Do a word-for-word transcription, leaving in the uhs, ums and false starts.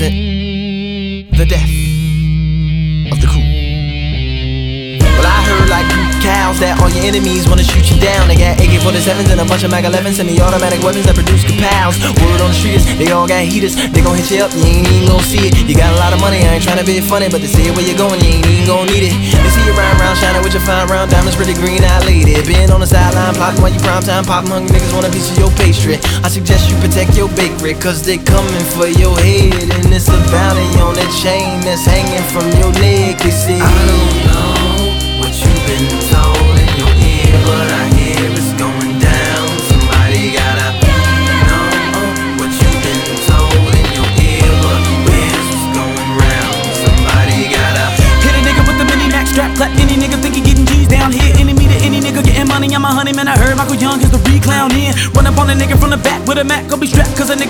represent the death of the cool. Well, I heard like cows that all your enemies wanna shoot you down. They got A K forty-sevens and a bunch of Mag elevens, semi-automatic weapons that produce kapows. Word on the street is they all got heaters. They gon' hit you up, you ain't even gon' see it. You got a lot of money, I ain't tryna be funny, but they say where you going, you ain't even gon' need it. They see you round round shining with your fine round diamonds, pretty green-eyed lady. Been on the sideline plotting while you prime time popping. Hungry niggas want a piece of your pastry. I suggest you protect your bakery, cause they coming for your head, and it's a bounty on that chain that's hanging from your neck. They say I don't know what you've been told in your ear, but I hear it's going down. Somebody gotta know what you've been told in your ear, but where's what's going round? Somebody gotta hit a nigga with the mini max strap, clap any nigga think he getting G's down here. Enemy to any nigga getting money, I'm a honey man. I heard Michael Young is the re-clown in. Run up on a nigga from the back with a Mac, go be strapped, cause a nigga